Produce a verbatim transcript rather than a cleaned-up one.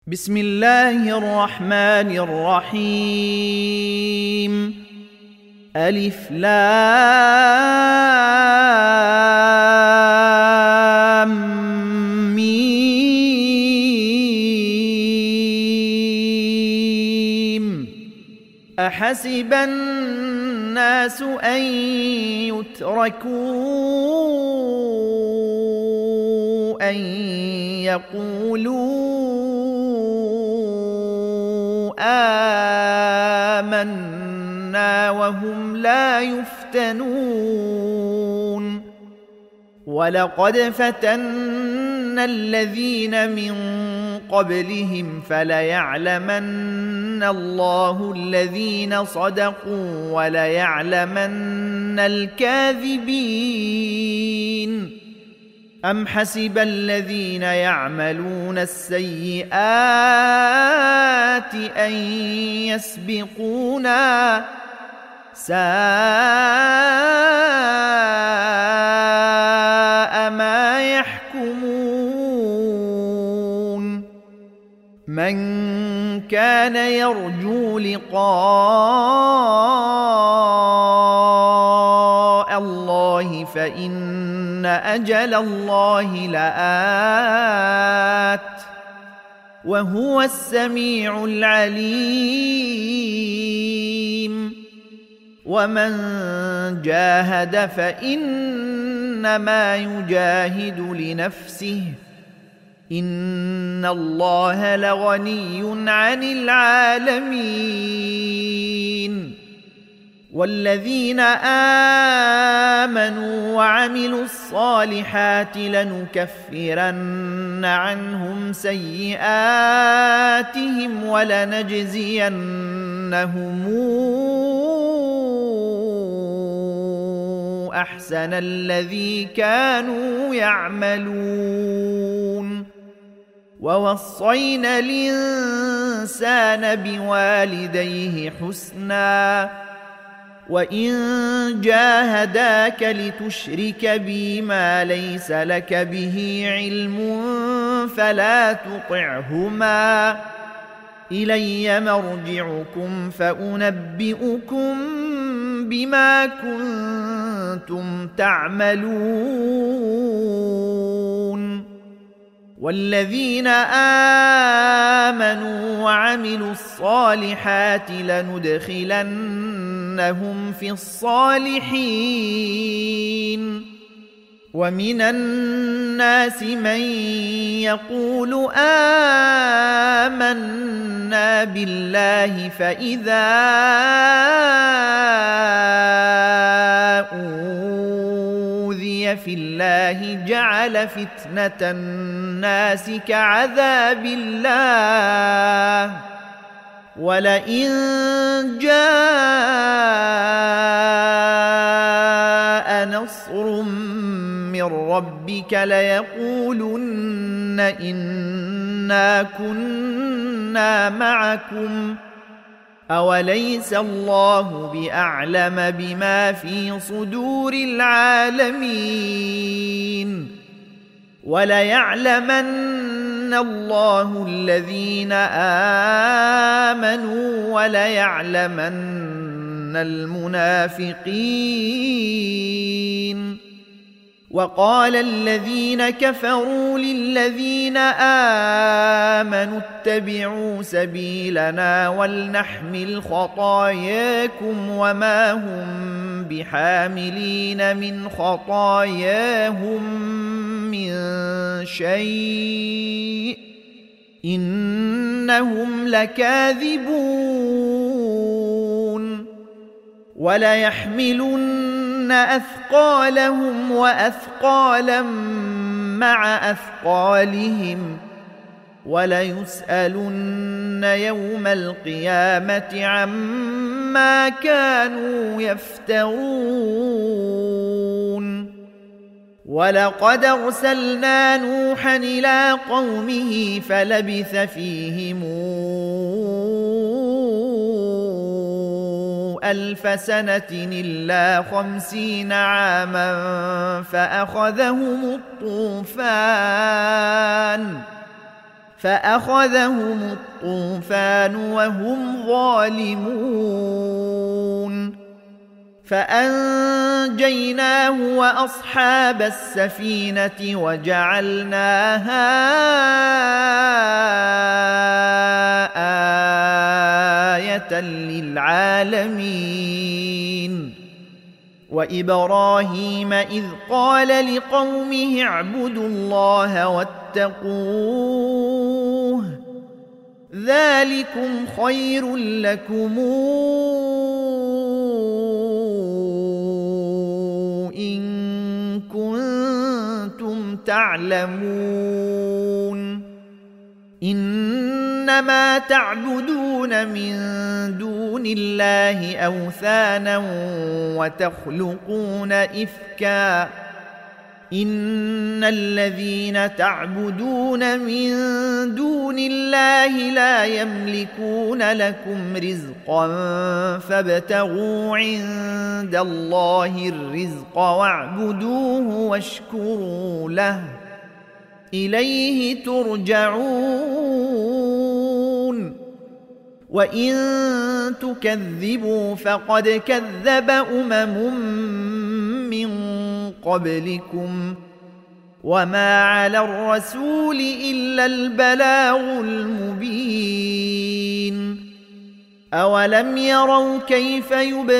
بسم الله الرحمن الرحيم. ألف لام ميم. أحسب الناس أن يتركوا أن يقولوا آمنا وهم لا يفتنون. ولقد فتنا الذين من قبلهم فليعلمن الله الذين صدقوا وليعلمن الكاذبين. أم حسب الذين يعملون السيئات أن يسبقونا ساء ما يحكمون. من كان يرجو لقاء الله فإن أجل الله لآت وهو السميع العليم. ومن جاهد فإنما يجاهد لنفسه إن الله لغني عن العالمين. والذين آمنوا وعملوا الصالحات لنكفرن عنهم سيئاتهم ولنجزينهم أحسن الذي كانوا يعملون. ووصينا الإنسان بوالديه حسناً وإن جاهداك لتشرك بي ما ليس لك به علم فلا تطعهما إلي مرجعكم فأنبئكم بما كنتم تعملون. والذين آمنوا وعملوا الصالحات لندخلنهم في الصالحين. ومن الناس من يقول آمنا بالله فإذا أوذي في الله جعل فتنة الناس كعذاب الله ولئن جاء نصر من ربك ليقولن إنا كنا معكم أوليس الله بأعلم بما في صدور العالمين. وليعلمن الله الذين آمنوا وليعلمن المنافقين. وقال الذين كفروا للذين آمنوا اتبعوا سبيلنا ولنحمل خطاياكم وما هم بحاملين من خطاياهم من شيء إنهم لكاذبون. وليحملن أثقالهم وأثقالا مع أثقالهم وليسألن يوم القيامة عما كانوا يفترون. ولقد أرسلنا نوحا إلى قومه فلبث فيهم ألف سنة إلا خمسين عاما فأخذهم الطوفان فأخذهم الطوفان وهم ظالمون فأنجيناه وأصحاب السفينة وجعلناها آية للعالمين وإبراهيم إذ قال لقومه اعبدوا الله واتقوه ذلكم خير لكم إن كنتم تعلمون إنما تعبدون من دون الله أوثانا وتخلقون إفكا إن الذين تعبدون من دون الله لا يملكون لكم رزقا فابتغوا عند الله الرزق واعبدوه واشكروا له إليه ترجعون وإن تكذبوا فقد كذب أمم من قبلكم وما على الرسول إلا البلاغ المبين أولم يروا كيف يبدئ